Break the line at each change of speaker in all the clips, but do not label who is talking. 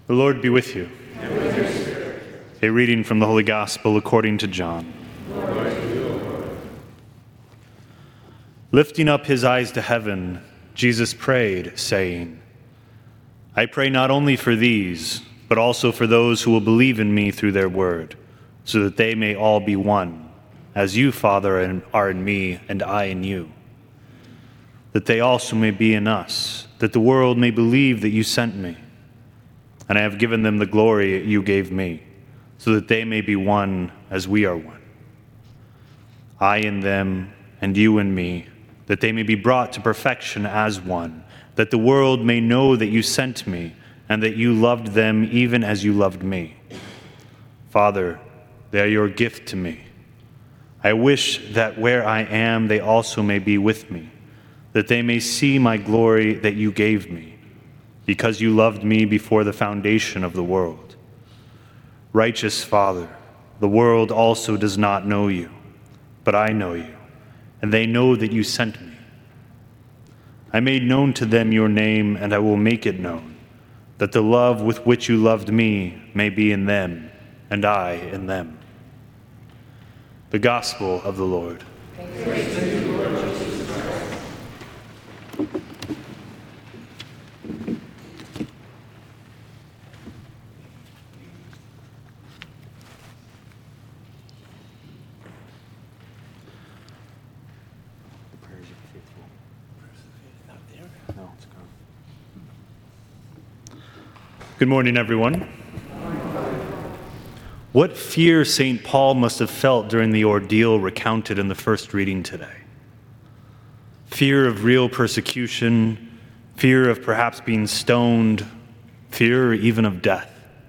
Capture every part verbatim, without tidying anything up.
The Lord be with you. And with your spirit. A reading from the Holy Gospel according to John. Glory to you, Lord. Lifting up his eyes to heaven, Jesus prayed, saying, I pray not only for these, but also for those who will believe in me through their word, so that they may all be one, as you, Father, are in me and I in you. That they also may be in us, that the world may believe that you sent me. And I have given them the glory you gave me, so that they may be one as we are one. I in them and you in me, that they may be brought to perfection as one, that the world may know that you sent me and that you loved them even as you loved me. Father, they are your gift to me. I wish that where I am, they also may be with me, that they may see my glory that you gave me, because you loved me before the foundation of the world. Righteous Father, the world also does not know you, but I know you, and they know that you sent me. I made known to them your name, and I will make it known, that the love with which you loved me may be in them, and I in them. The Gospel of the Lord. Praise to you, Lord Jesus Christ. Good morning, everyone. What fear Saint Paul must have felt during the ordeal recounted in the first reading today. Fear of real persecution, fear of perhaps being stoned, fear even of death.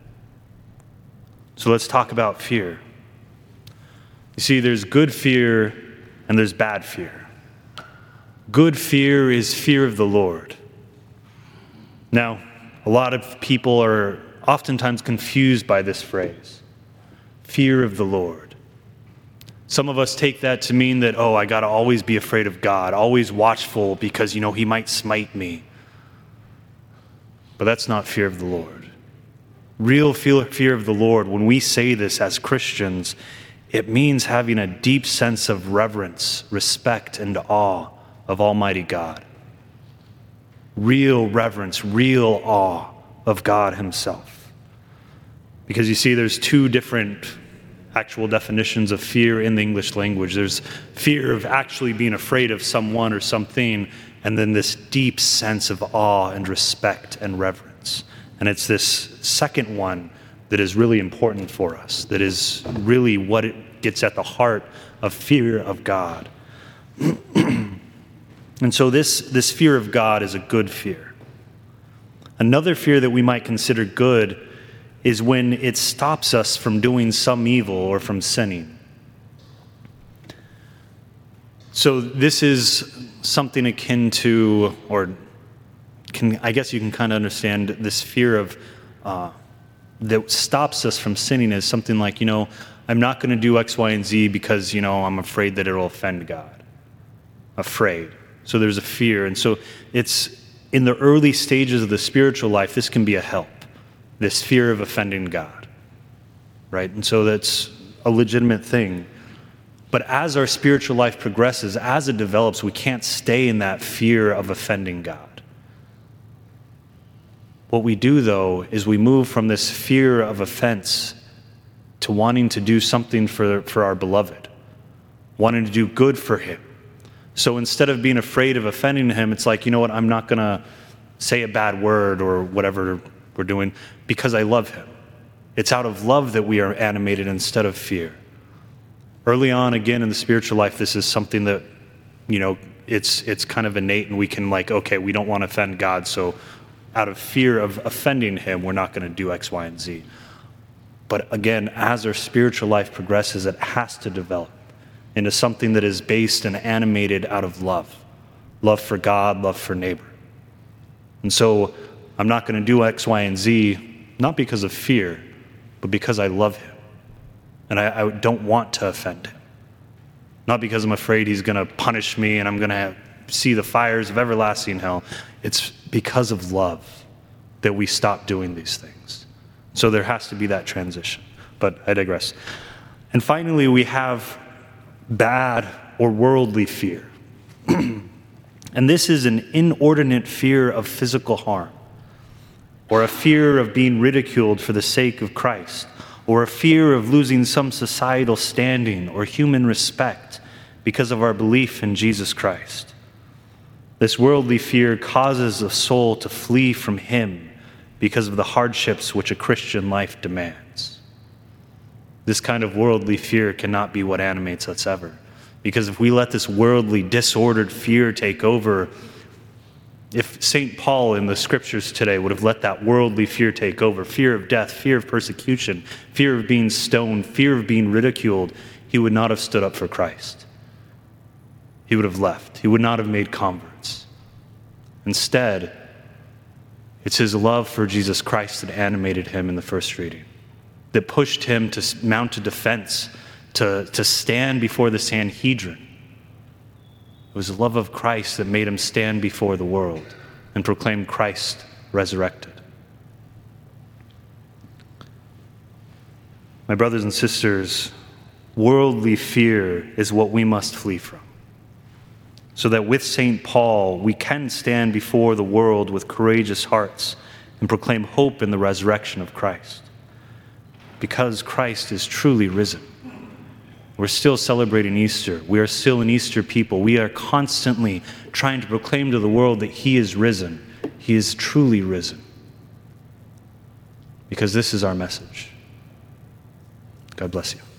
So let's talk about fear. You see, there's good fear and there's bad fear. Good fear is fear of the Lord. Now, a lot of people are oftentimes confused by this phrase. Fear of the Lord. Some of us take that to mean that, oh, I got to always be afraid of God, always watchful because, you know, he might smite me. But that's not fear of the Lord. Real fear of the Lord, when we say this as Christians, it means having a deep sense of reverence, respect, and awe of Almighty God. Real reverence, real awe of God himself. Because you see, there's two different actual definitions of fear in the English language. There's fear of actually being afraid of someone or something, and then this deep sense of awe and respect and reverence. And it's this second one that is really important for us, that is really what it gets at the heart of fear of God. And so this, this fear of God is a good fear. Another fear that we might consider good is when it stops us from doing some evil or from sinning. So this is something akin to, or can, I guess you can kind of understand this fear of uh, that stops us from sinning as something like, you know, I'm not going to do X, Y, and Z because, you know, I'm afraid that it'll offend God. Afraid. So there's a fear. And so it's in the early stages of the spiritual life, this can be a help. This fear of offending God, right? And so that's a legitimate thing. But as our spiritual life progresses, as it develops, we can't stay in that fear of offending God. What we do, though, is we move from this fear of offense to wanting to do something for, for our beloved, wanting to do good for him. So instead of being afraid of offending him, it's like, you know what, I'm not going to say a bad word or whatever we're doing because I love him. It's out of love that we are animated instead of fear. Early on, again, in the spiritual life, this is something that, you know, it's it's kind of innate, and we can like, okay, we don't want to offend God, so out of fear of offending him, we're not going to do X, Y, and Z. But again, as our spiritual life progresses, it has to develop into something that is based and animated out of love. Love for God, love for neighbor. And so I'm not going to do X, Y, and Z, not because of fear, but because I love him. And I, I don't want to offend him. Not because I'm afraid he's going to punish me and I'm going to see the fires of everlasting hell. It's because of love that we stop doing these things. So there has to be that transition. But I digress. And finally, we have bad or worldly fear. And this is an inordinate fear of physical harm, or a fear of being ridiculed for the sake of Christ, or a fear of losing some societal standing or human respect because of our belief in Jesus Christ. This worldly fear causes a soul to flee from Him because of the hardships which a Christian life demands. This kind of worldly fear cannot be what animates us ever. Because if we let this worldly, disordered fear take over, if Saint Paul in the scriptures today would have let that worldly fear take over, fear of death, fear of persecution, fear of being stoned, fear of being ridiculed, he would not have stood up for Christ. He would have left. He would not have made converts. Instead, it's his love for Jesus Christ that animated him in the first reading, that pushed him to mount a defense, to, to stand before the Sanhedrin. It was the love of Christ that made him stand before the world and proclaim Christ resurrected. My brothers and sisters, worldly fear is what we must flee from, so that with Saint Paul we can stand before the world with courageous hearts and proclaim hope in the resurrection of Christ. Because Christ is truly risen. We're still celebrating Easter. We are still an Easter people. We are constantly trying to proclaim to the world that He is risen. He is truly risen. Because this is our message. God bless you.